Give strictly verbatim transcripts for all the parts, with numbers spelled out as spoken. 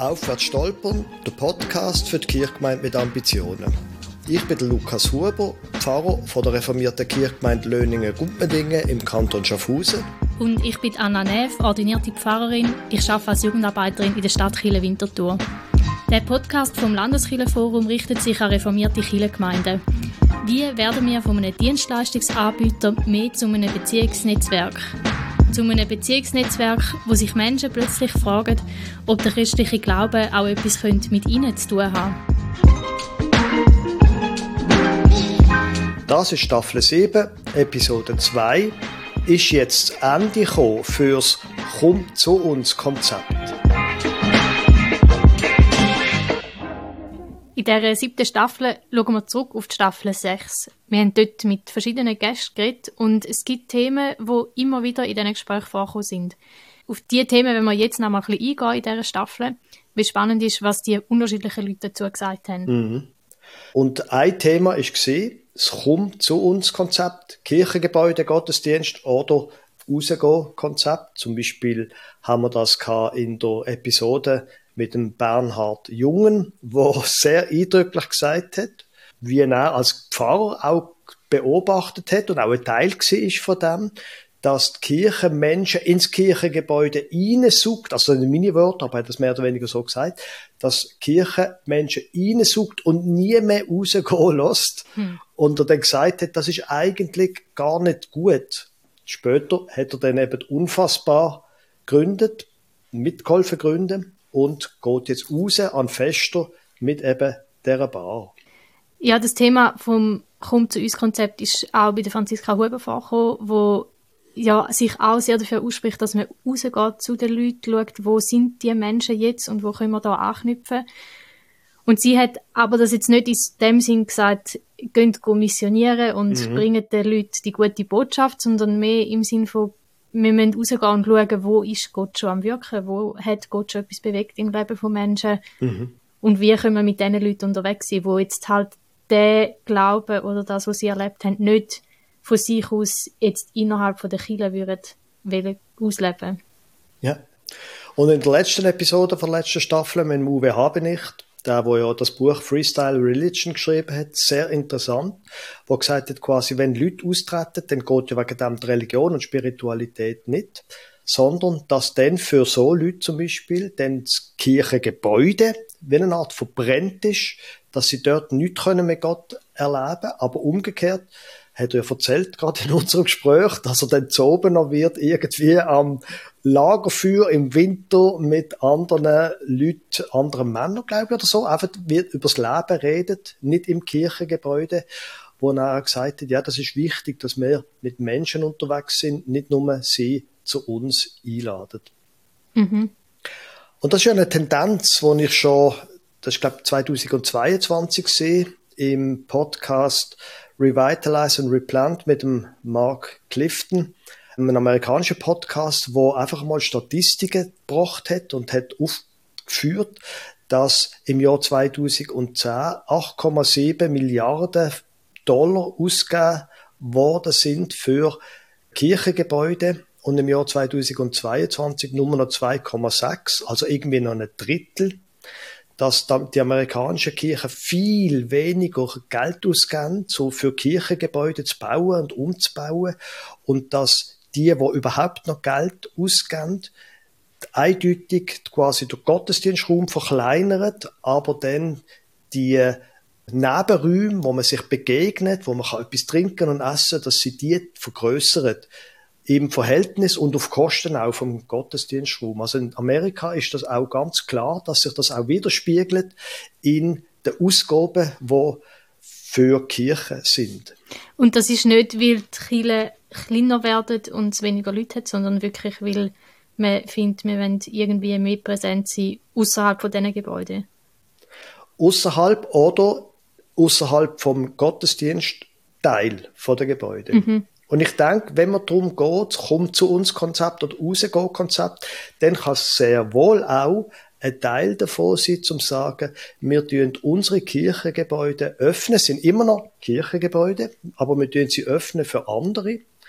Aufwärts stolpern, der Podcast für die Kirchgemeinde mit Ambitionen. Ich bin der Lukas Huber, Pfarrer von der reformierten Kirchgemeinde Löningen-Gumpendingen im Kanton Schaffhausen. Und ich bin Anna Neff, ordinierte Pfarrerin. Ich arbeite als Jugendarbeiterin in der Stadtkirche Winterthur. Der Podcast vom Landeskirchenforum richtet sich an reformierte Kirchengemeinden. Wie werden wir von einem Dienstleistungsanbieter mehr zu einem Beziehungsnetzwerk? Zu einem Beziehungsnetzwerk, wo sich Menschen plötzlich fragen, ob der christliche Glaube auch etwas mit ihnen zu tun haben. Das ist Staffel sieben, Episode zwei. Ist jetzt das Ende gekommen fürs «Komm zu uns» Konzept. In dieser siebten Staffel schauen wir zurück auf die Staffel sechs. Wir haben dort mit verschiedenen Gästen geredet und es gibt Themen, die immer wieder in diesen Gesprächen vorgekommen sind. Auf diese Themen wollen wir jetzt noch mal ein bisschen eingehen in dieser Staffel, weil spannend ist, was die unterschiedlichen Leute dazu gesagt haben. Mhm. Und ein Thema war das «Komm zu uns» Konzept, Kirchengebäude, Gottesdienst oder «Rausgehen» Konzept. Zum Beispiel haben wir das in der Episode mit dem Bernhard Jungen, der sehr eindrücklich gesagt hat, wie er als Pfarrer auch beobachtet hat und auch ein Teil war von dem, dass die Kirche Menschen ins Kirchengebäude hineinsaugt, also nicht meine Worte, aber er hat das mehr oder weniger so gesagt, dass die Kirche Menschen hineinsaugt und nie mehr rausgehen lässt. Hm. Und er dann gesagt hat, das ist eigentlich gar nicht gut. Später hat er dann eben unfassbar gegründet, mitgeholfen gründen, und geht jetzt raus an Fester mit eben dieser Bar. Ja, das Thema vom «Komm zu uns» Konzept ist auch bei der Franziska Huber vorgekommen, wo ja, sich auch sehr dafür ausspricht, dass man rausgeht zu den Leuten, schaut, wo sind die Menschen jetzt und wo können wir da anknüpfen. Und sie hat aber das jetzt nicht in dem Sinn gesagt, geht missionieren und mhm. bringt den Leuten die gute Botschaft, sondern mehr im Sinn von, wir müssen rausgehen und schauen, wo ist Gott schon am Wirken, wo hat Gott schon etwas bewegt im Leben von Menschen mhm. und wie können wir mit diesen Leuten unterwegs sein, wo jetzt halt der Glaube oder das, was sie erlebt haben, nicht von sich aus jetzt innerhalb von der Kirche würden ausleben. Ja. Und in der letzten Episode der letzten Staffel mit Uwe Habenicht, der, der ja das Buch Freestyle Religion geschrieben hat, sehr interessant, wo gesagt hat, quasi, wenn Leute austreten, dann geht ja wegen dem die Religion und Spiritualität nicht, sondern dass dann für so Leute zum Beispiel dann das Kirchengebäude wie eine Art verbrennt ist, dass sie dort nichts mit Gott erleben können, aber umgekehrt hat er ja erzählt, gerade in unserem Gespräch, dass er dann zu oben noch wird, irgendwie am Lagerfeuer im Winter mit anderen Leuten, anderen Männern, glaube ich, oder so, einfach wird über das Leben redet, nicht im Kirchengebäude, wo er gesagt hat, ja, das ist wichtig, dass wir mit Menschen unterwegs sind, nicht nur sie zu uns einladen. Mhm. Und das ist ja eine Tendenz, die ich schon, das ist, glaube ich, zweitausendzweiundzwanzig sehe, im Podcast Revitalize and Replant mit dem Mark Clifton, einem amerikanischen Podcast, wo einfach mal Statistiken gebracht hat und hat aufgeführt, dass im Jahr zweitausendzehn acht Komma sieben Milliarden Dollar ausgegeben worden sind für Kirchengebäude und im Jahr zweitausendzweiundzwanzig nur noch zwei Komma sechs, also irgendwie noch ein Drittel, dass die amerikanische Kirche viel weniger Geld ausgeben, so für Kirchengebäude zu bauen und umzubauen, und dass die, die überhaupt noch Geld ausgeben, eindeutig quasi der Gottesdienstraum verkleinern, aber dann die Nebenräume, wo man sich begegnet, wo man etwas trinken und essen kann, dass sie die vergrössern. Im Verhältnis und auf Kosten auch vom Gottesdienstraum. Also in Amerika ist das auch ganz klar, dass sich das auch widerspiegelt in den Ausgaben, die für Kirchen sind. Und das ist nicht, weil die Kirchen kleiner werden und es weniger Leute hat, sondern wirklich, weil man findet, wir wollen irgendwie mehr präsent sein außerhalb von diesen Gebäuden. Außerhalb oder außerhalb vom Gottesdienstteil der Gebäude. Mhm. Und ich denke, wenn man darum geht, kommt zu uns Konzept oder rausgehen Konzept, dann kann es sehr wohl auch ein Teil davon sein, zum zu sagen, wir tun unsere Kirchengebäude öffnen, sind immer noch Kirchengebäude, aber wir tun sie öffnen für andere,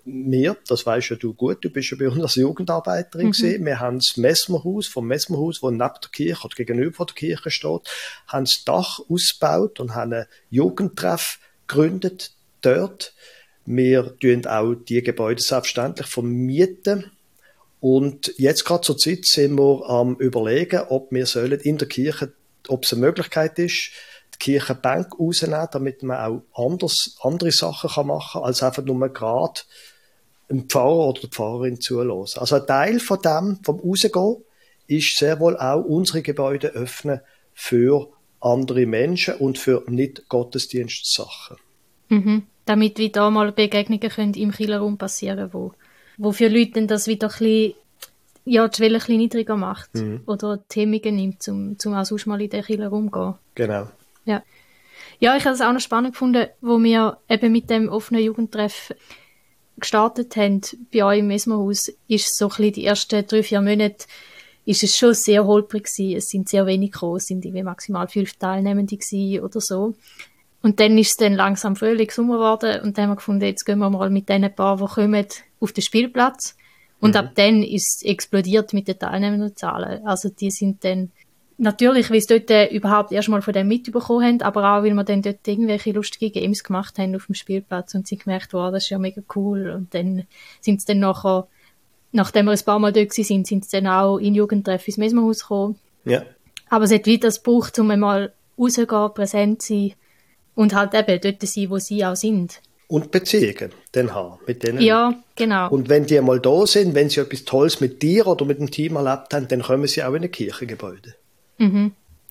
wir, das weisst ja du gut, du bist ja bei uns als Jugendarbeiterin mhm. gewesen, wir haben das Messmerhaus, vom Messmerhaus, das neben der Kirche oder gegenüber der Kirche steht, haben das Dach ausgebaut und haben einen Jugendtreff gegründet dort. Wir tun auch die Gebäude selbstverständlich vermieten. Und jetzt gerade zur Zeit sind wir am Überlegen, ob wir sollen in der Kirche, ob es eine Möglichkeit ist, die Kirchenbank rausnehmen, damit man auch anders, andere Sachen kann machen kann, als einfach nur gerade einen Pfarrer oder die Pfarrerin zulassen. Also ein Teil von dem, vom Rausgehen, ist sehr wohl auch unsere Gebäude öffnen für andere Menschen und für Nicht-Gottesdienstsachen. Mhm. Damit wieder mal Begegnungen können im Kirchenraum passieren, wo, wo für Leute dann das wieder ein bisschen, ja, die Schwelle ein bisschen niedriger macht mhm. oder Themen nimmt, um, um auch sonst mal in den Kirchenraum zu gehen. Genau. Ja. Ja, ich habe es auch noch spannend gefunden, wo wir eben mit dem offenen Jugendtreff gestartet haben bei euch im Messmerhaus, ist so ein bisschen die ersten drei, vier Monate ist es schon sehr holprig gewesen. Es sind sehr wenig gekommen, es sind irgendwie maximal fünf Teilnehmende gewesen oder so. Und dann ist es dann langsam Frühling, Sommer geworden und dann haben wir gefunden, jetzt gehen wir mal mit den paar, die kommen, auf den Spielplatz. Und mhm. ab dann ist es explodiert mit den Teilnehmendenzahlen. Also die sind dann natürlich, weil sie dort überhaupt erstmal von dem mitbekommen haben, aber auch, weil wir dann dort irgendwelche lustige Games gemacht haben auf dem Spielplatz und sie gemerkt, wow, das ist ja mega cool. Und dann sind sie dann nachher, nachdem wir ein paar Mal dort sind, sind sie dann auch in Jugendtreff ins Messmerhaus gekommen. Ja. Aber es hat wieder das gebraucht, um einmal rauszugehen, präsent zu sein und halt eben dort zu sein, wo sie auch sind. Und Beziehungen dann haben mit denen. Ja, genau. Und wenn die einmal da sind, wenn sie etwas Tolles mit dir oder mit dem Team erlebt haben, dann kommen sie auch in ein Kirchengebäude. Mhm.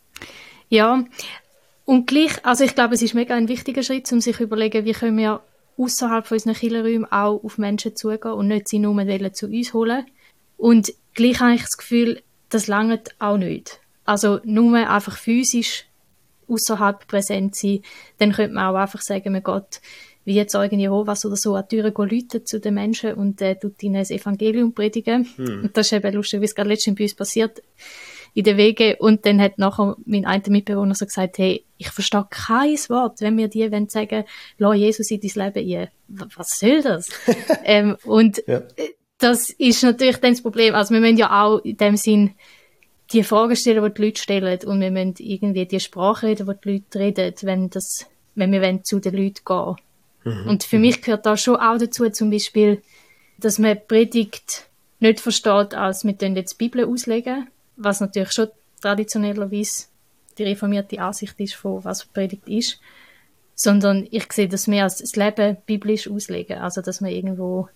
Ja, und gleich, also ich glaube, es ist mega ein wichtiger Schritt, um sich zu überlegen, wie können wir außerhalb von unseren Kirchenräumen auch auf Menschen zugehen und nicht sie nur zu uns holen. Und gleich habe ich das Gefühl, das reicht auch nicht. Also nur einfach physisch außerhalb präsent sein, dann könnte man auch einfach sagen, man geht wie jetzt Zeugen Jehovas oder so an die Türen läuten zu den Menschen und äh, tut ihnen das Evangelium predigen. Hm. Und das ist eben lustig, wie es gerade letztens bei uns passiert in den Wegen. Und dann hat nachher mein einer Mitbewohner so gesagt, hey, ich verstehe kein Wort, wenn wir die wollen sagen, lass Jesus in dein Leben ein. Was soll das? ähm, und ja. Das ist natürlich dann das Problem. Also wir müssen ja auch in dem Sinn die Fragen stellen, die die Leute stellen, und wir müssen irgendwie die Sprache reden, die die Leute reden, wenn, das, wenn wir wollen, zu den Leuten gehen. Mhm. Und für mich gehört da schon auch dazu, zum Beispiel, dass man Predigt nicht versteht, als wir jetzt die Bibel auslegen, was natürlich schon traditionellerweise die reformierte Ansicht ist, von was Predigt ist, sondern ich sehe das mehr als das Leben biblisch auslegen. Also, dass man irgendwo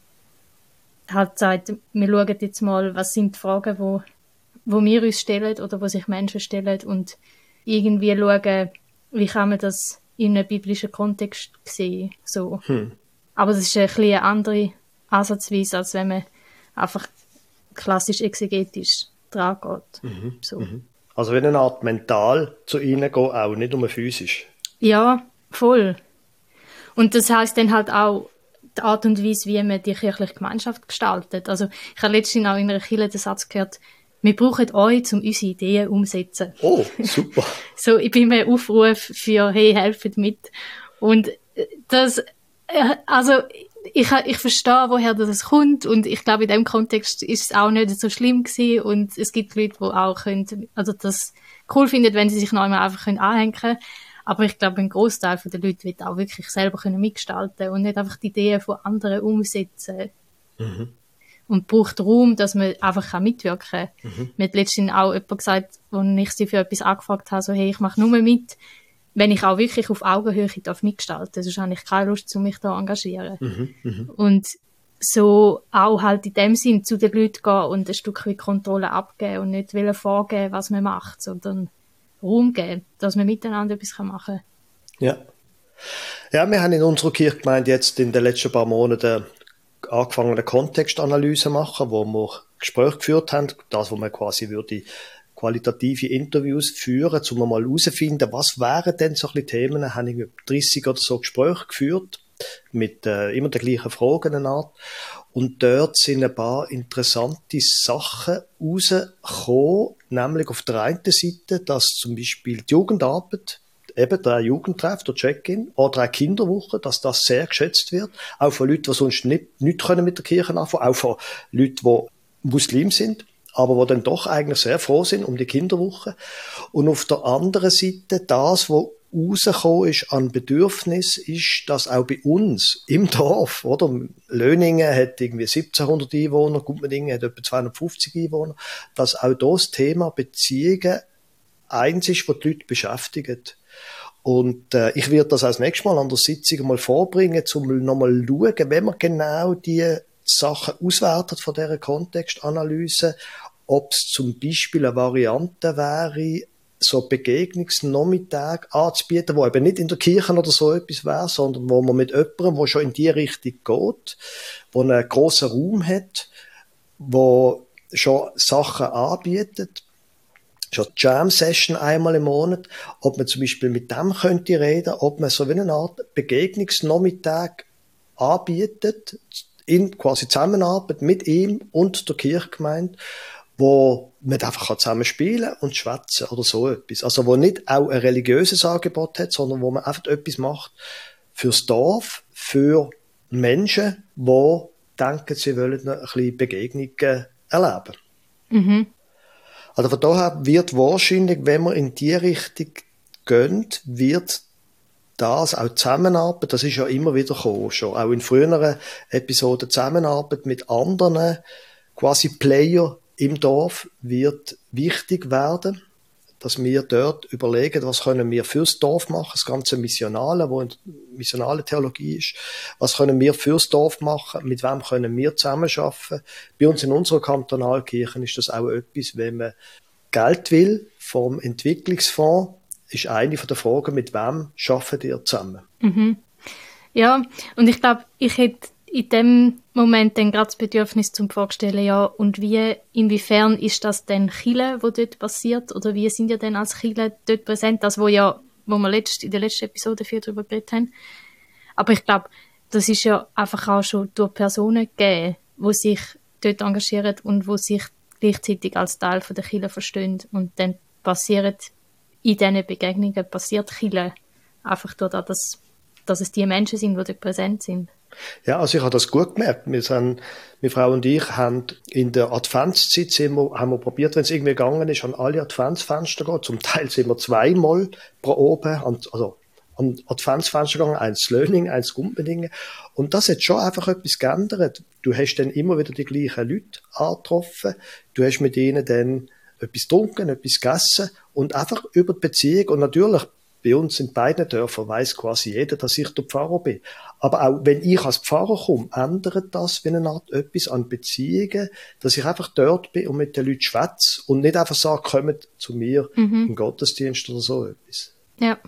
halt sagt, wir schauen jetzt mal, was sind die Fragen, wo wo wir uns stellen oder wo sich Menschen stellen und irgendwie schauen, wie kann man das in einem biblischen Kontext sehen. So. Hm. Aber das ist ein bisschen eine andere Ansatzweise, als wenn man einfach klassisch exegetisch dran geht. Mhm. So. Mhm. Also wie eine Art mental zu ihnen gehen, auch nicht nur physisch. Ja, voll. Und das heisst dann halt auch die Art und Weise, wie man die kirchliche Gemeinschaft gestaltet. Also ich habe letztens auch in einer Kirche den Satz gehört, wir brauchen euch, um unsere Ideen umzusetzen. Oh, super. So, ich bin mir Aufruf für, hey, helft mit. Und das, also, ich, ich verstehe, woher das kommt, und ich glaube, in dem Kontext ist es auch nicht so schlimm gewesen, und es gibt Leute, die auch können, also das cool finden, wenn sie sich noch einmal einfach anhängen können. Aber ich glaube, ein Großteil der Leute wird auch wirklich selber mitgestalten und nicht einfach die Ideen von anderen umsetzen. Mhm. Und braucht Raum, dass man einfach mitwirken kann. Mhm. Mir hat letztens auch jemand gesagt, als ich sie für etwas angefragt habe, so, hey, ich mache nur mit, wenn ich auch wirklich auf Augenhöhe darf mitgestalten. Sonst habe ich keine Lust, um mich da zu engagieren. Mhm. Mhm. Und so auch halt in dem Sinn zu den Leuten gehen und ein Stück weit Kontrolle abgeben und nicht wollen vorgeben, was man macht, sondern Raum geben, dass man miteinander etwas machen kann. Ja. Ja, wir haben in unserer Kirchgemeinde jetzt in den letzten paar Monaten angefangen, eine Kontextanalyse machen, wo wir Gespräche geführt haben, das, wo man quasi würde qualitative Interviews führen, um mal herauszufinden, was wären denn so ein bisschen Themen, da habe ich über dreißig oder so Gespräche geführt, mit äh, immer den gleichen Fragen eine Art, und dort sind ein paar interessante Sachen rausgekommen, nämlich auf der einen Seite, dass zum Beispiel die Jugendarbeit eben der Jugendtreff, der Check-in oder eine Kinderwoche, dass das sehr geschätzt wird. Auch von Leuten, die sonst nicht, nicht können mit der Kirche anfangen, auch von Leuten, die Muslim sind, aber die dann doch eigentlich sehr froh sind um die Kinderwoche. Und auf der anderen Seite das, was rausgekommen ist an Bedürfnis, ist, dass auch bei uns im Dorf, oder? Löningen hat irgendwie siebzehnhundert Einwohner, Gutmendingen hat etwa zweihundertfünfzig Einwohner, dass auch das Thema Beziehungen eins ist, was die Leute beschäftigt. Und äh, ich werde das als nächstes Mal an der Sitzung mal vorbringen, um nochmal zu schauen, wenn man genau die Sachen auswertet von dieser Kontextanalyse, ob es zum Beispiel eine Variante wäre, so Begegnungsnachmittag anzubieten, wo eben nicht in der Kirche oder so etwas wäre, sondern wo man mit jemandem, der schon in die Richtung geht, wo einen grossen Raum hat, wo schon Sachen anbietet, schon Jam-Session einmal im Monat, ob man zum Beispiel mit dem könnte reden, ob man so wie eine Art Begegnungsnachmittag anbietet, in quasi Zusammenarbeit mit ihm und der Kirchgemeinde, wo man einfach zusammen spielen und schwätzen oder so etwas. Also wo nicht auch ein religiöses Angebot hat, sondern wo man einfach etwas macht fürs Dorf, für Menschen, die denken, sie wollen ein bisschen Begegnungen erleben. Mhm. Also von daher wird wahrscheinlich, wenn man in die Richtung geht, wird das auch Zusammenarbeit, das ist ja immer wieder gekommen, schon auch in früheren Episoden, Zusammenarbeit mit anderen quasi Player im Dorf wird wichtig werden, dass wir dort überlegen, was können wir fürs Dorf machen, das ganze Missionale, wo missionale Theologie ist, was können wir fürs Dorf machen, mit wem können wir zusammenarbeiten. Bei uns in unserer Kantonalkirche ist das auch etwas, wenn man Geld will vom Entwicklungsfonds, ist eine von der Fragen, mit wem arbeitet ihr zusammen? Mhm. Ja, und ich glaube, ich hätte in dem Moment dann gerade das Bedürfnis zum Vorstellen, ja, und wie, inwiefern ist das denn Kirche, wo dort passiert, oder wie sind ihr denn als Kirche dort präsent, das, wo ja, wo wir letzt, in der letzten Episode viel darüber geredet haben. Aber ich glaube, das ist ja einfach auch schon durch Personen gegeben, die sich dort engagieren und die sich gleichzeitig als Teil von der Kirche verstehen, und dann passiert in diesen Begegnungen passiert Kirche einfach dadurch, dass, dass es die Menschen sind, die dort präsent sind. Ja, also ich habe das gut gemerkt. Wir sind, meine Frau und ich haben in der Adventszeit sind wir, haben wir probiert, wenn es irgendwie gegangen ist, an alle Adventsfenster gehen. Zum Teil sind wir zweimal pro oben, an, also an Adventsfenster gegangen, eins Löning, eins Gutmendingen. Und das hat schon einfach etwas geändert. Du hast dann immer wieder die gleichen Leute angetroffen. Du hast mit ihnen dann etwas getrunken, etwas gegessen und einfach über die Beziehung. Und natürlich, bei uns in beiden Dörfern weiss quasi jeder, dass ich der Pfarrer bin. Aber auch wenn ich als Pfarrer komme, ändert das wie eine Art etwas an Beziehungen, dass ich einfach dort bin und mit den Leuten schwätze und nicht einfach sage, kommt zu mir mhm. im Gottesdienst oder so etwas. Ja.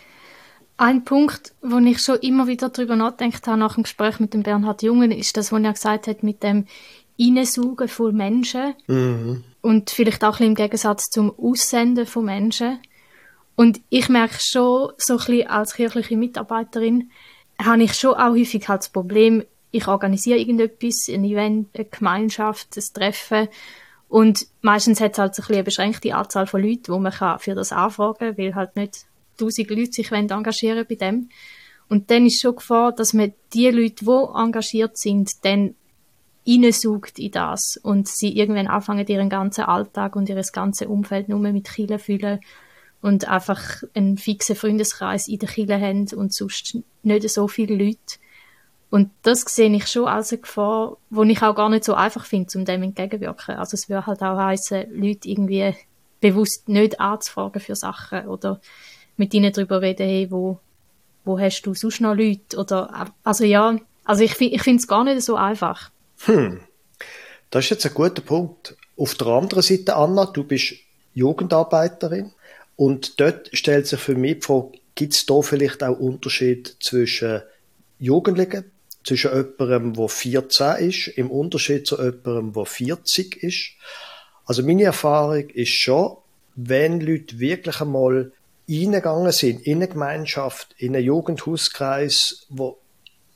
Ein Punkt, wo ich schon immer wieder darüber nachgedacht habe, nach dem Gespräch mit dem Bernhard Jungen, ist das, was er gesagt hat, mit dem Reinsaugen von Menschen mhm. und vielleicht auch ein bisschen im Gegensatz zum Aussenden von Menschen. Und ich merke schon, so ein bisschen als kirchliche Mitarbeiterin, habe ich schon auch häufig halt das Problem, ich organisiere irgendetwas, ein Event, eine Gemeinschaft, ein Treffen, und meistens hat es halt so ein bisschen eine beschränkte Anzahl von Leuten, die man für das anfragen kann, weil halt nicht tausend Leute sich engagieren bei dem. Und dann ist schon Gefahr, dass man die Leute, die engagiert sind, dann reinsaugt in das und sie irgendwann anfangen, ihren ganzen Alltag und ihr ganzes Umfeld nur mit Kirche füllen und einfach einen fixen Freundeskreis in der Kirche haben und sonst nicht so viele Leute. Und das sehe ich schon als eine Gefahr, die ich auch gar nicht so einfach finde, um dem entgegenwirken. Also es würde halt auch heissen, Leute irgendwie bewusst nicht anzufragen für Sachen oder mit ihnen darüber reden, hey, wo, wo hast du sonst noch Leute? Oder, also ja, also ich, ich finde es gar nicht so einfach. Hm, das ist jetzt ein guter Punkt. Auf der anderen Seite, Anna, du bist Jugendarbeiterin. Und dort stellt sich für mich die Frage, gibt es da vielleicht auch Unterschied zwischen Jugendlichen, zwischen jemandem, der vierzehn ist, im Unterschied zu jemandem, der vierzig ist? Also meine Erfahrung ist schon, wenn Leute wirklich einmal reingegangen sind in eine Gemeinschaft, in einen Jugendhauskreis, wo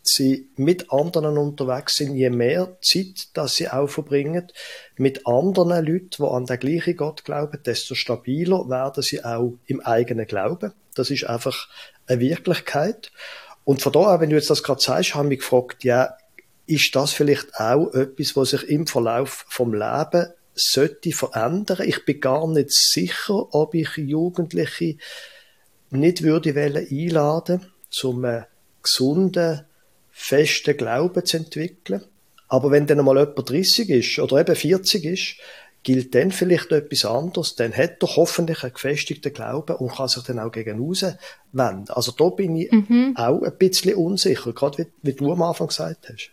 sie mit anderen unterwegs sind, je mehr Zeit, dass sie auch verbringen mit anderen Leuten, die an den gleichen Gott glauben, desto stabiler werden sie auch im eigenen Glauben. Das ist einfach eine Wirklichkeit. Und von daher, wenn du jetzt das gerade sagst, habe ich mich gefragt, ja, ist das vielleicht auch etwas, was sich im Verlauf vom Leben sollte verändern? Ich bin gar nicht sicher, ob ich Jugendliche nicht würde wollen einladen, um einen gesunden, festen Glauben zu entwickeln. Aber wenn dann mal jemand dreißig ist oder eben vierzig ist, gilt dann vielleicht etwas anderes. Dann hat er hoffentlich einen gefestigten Glauben und kann sich dann auch gegen außen wenden. Also da bin ich mhm. auch ein bisschen unsicher, gerade wie, wie du am Anfang gesagt hast.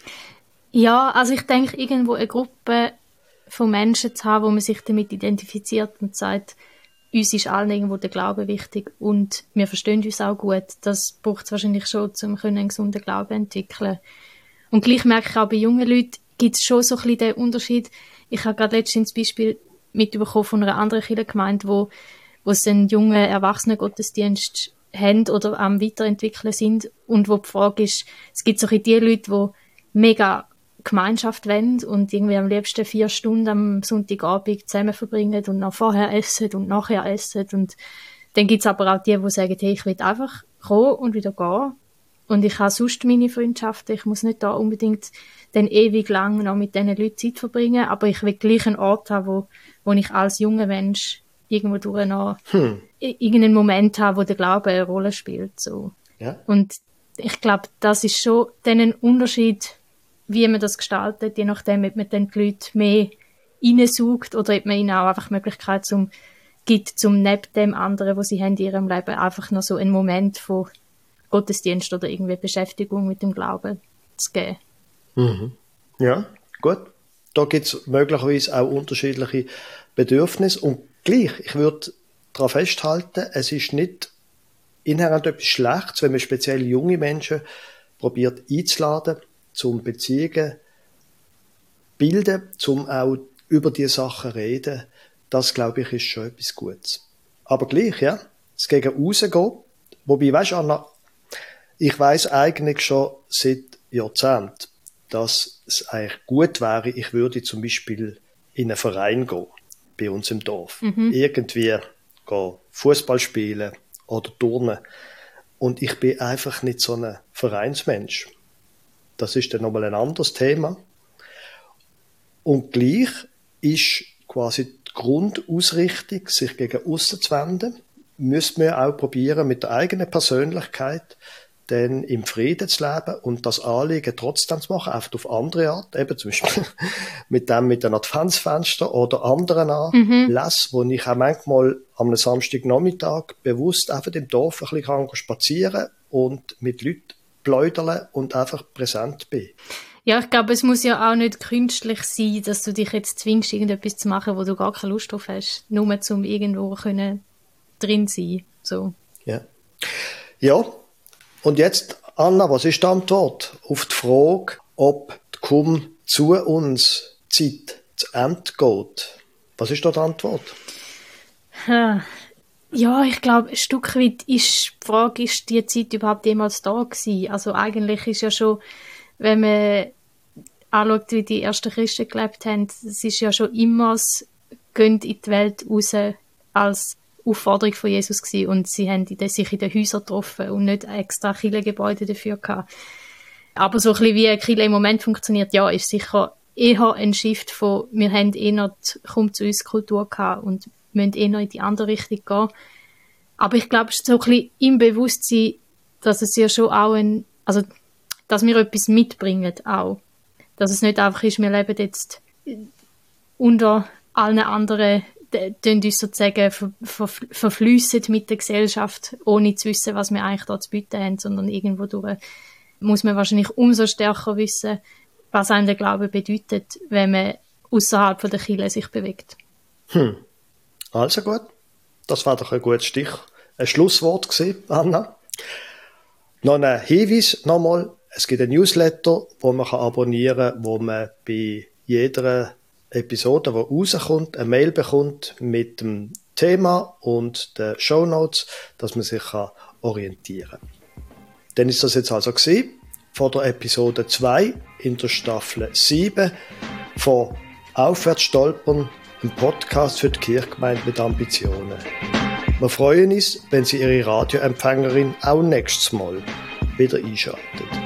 Ja, also ich denke, irgendwo eine Gruppe von Menschen zu haben, wo man sich damit identifiziert und sagt, uns ist allen irgendwo der Glaube wichtig und wir verstehen uns auch gut. Das braucht es wahrscheinlich schon, um einen gesunden Glauben zu entwickeln. Und gleich merke ich auch, bei jungen Leuten gibt es schon so ein bisschen den Unterschied. Ich habe gerade letztens ein Beispiel mitbekommen von einer anderen Kirchengemeinde, wo, wo sie einen jungen Erwachsenen-Gottesdienst haben oder am Weiterentwickeln sind und wo die Frage ist, es gibt so ein bisschen die Leute, die mega Gemeinschaft wollen und irgendwie am liebsten vier Stunden am Sonntagabend zusammen verbringen und noch vorher essen und nachher essen. Und dann gibt es aber auch die, die sagen, hey, ich will einfach kommen und wieder gehen. Und ich habe sonst meine Freundschaften. Ich muss nicht da unbedingt dann ewig lang noch mit diesen Leuten Zeit verbringen, aber ich will gleich einen Ort haben, wo, wo ich als junger Mensch irgendwo durch noch hm. irgendeinen Moment habe, wo der Glaube eine Rolle spielt. So. Ja. Und ich glaube, das ist schon dann ein Unterschied, wie man das gestaltet, je nachdem, ob man dann die Leute mehr reinsaugt oder ob man ihnen auch einfach die Möglichkeit zum, gibt, zum neben dem anderen, was sie haben in ihrem Leben, einfach noch so einen Moment von Gottesdienst oder irgendwie Beschäftigung mit dem Glauben zu geben. Mhm. Ja, gut. Da gibt es möglicherweise auch unterschiedliche Bedürfnisse und gleich, ich würde daran festhalten, es ist nicht inhärent etwas Schlechtes, wenn man speziell junge Menschen probiert einzuladen, zum Beziehungen bilden, zum auch über diese Sachen reden, das, glaube ich, ist schon etwas Gutes. Aber gleich, ja, es gegen rausgehen, wobei, weisst du, Anna, ich weiss eigentlich schon seit Jahrzehnten, dass es eigentlich gut wäre, ich würde zum Beispiel in einen Verein gehen, bei uns im Dorf. Mhm. Irgendwie gehen Fußball spielen oder turnen. Und ich bin einfach nicht so ein Vereinsmensch. Das ist dann nochmal ein anderes Thema. Und gleich ist quasi die Grundausrichtung, sich gegen aussen zu wenden, müsste man auch probieren, mit der eigenen Persönlichkeit dann im Frieden zu leben und das Anliegen trotzdem zu machen, einfach auf andere Art, eben zum Beispiel mit dem mit einem Adventsfenster oder anderen Anlässen, mhm. wo ich auch manchmal am Samstagnachmittag bewusst einfach im Dorf ein bisschen spazieren kann und mit Leuten plaudern und einfach präsent bin. Ja, ich glaube, es muss ja auch nicht künstlich sein, dass du dich jetzt zwingst, irgendetwas zu machen, wo du gar keine Lust drauf hast, nur zum irgendwo können drin sein. So. Ja. Ja, und jetzt, Anna, was ist die Antwort auf die Frage, ob die Komm zu uns Zeit zu Ende geht? Was ist da die Antwort? Ja, ich glaube, ein Stück weit ist die Frage, ist die Zeit überhaupt jemals da gewesen? Also eigentlich ist ja schon, wenn man anschaut, wie die ersten Christen gelebt haben, es ist ja schon immer das «Geht in die Welt raus» als Aufforderung von Jesus gewesen. Und sie haben sich in den Häusern getroffen und nicht extra Kirchengebäude dafür gehabt. Aber so ein bisschen wie eine Kirche im Moment funktioniert, ja, ist sicher eher ein Shift von, wir haben eher die «Komm zu uns» Kultur gehabt und müssen eher in die andere Richtung gehen. Aber ich glaube, es ist so ein bisschen im Bewusstsein, dass es ja schon auch ein, also, dass wir etwas mitbringen auch. Dass es nicht einfach ist, wir leben jetzt unter allen anderen, die uns sozusagen ver, ver, verfliessen mit der Gesellschaft, ohne zu wissen, was wir eigentlich da zu bieten haben, sondern irgendwo durch muss man wahrscheinlich umso stärker wissen, was einem der Glaube bedeutet, wenn man außerhalb von der Kirche sich bewegt. Hm. Also gut, das war doch ein gutes Stich, ein Schlusswort gewesen, Anna. Noch ein Hinweis nochmal, es gibt ein Newsletter, wo man abonnieren kann, wo man bei jeder Episode, die rauskommt, eine Mail bekommt mit dem Thema und den Shownotes, dass man sich orientieren kann. Dann ist das jetzt also gewesen. von der Episode zwei in der Staffel sieben von Aufwärtsstolpern, ein Podcast für die Kirchgemeinde mit Ambitionen. Wir freuen uns, wenn Sie Ihre Radioempfängerin auch nächstes Mal wieder einschalten.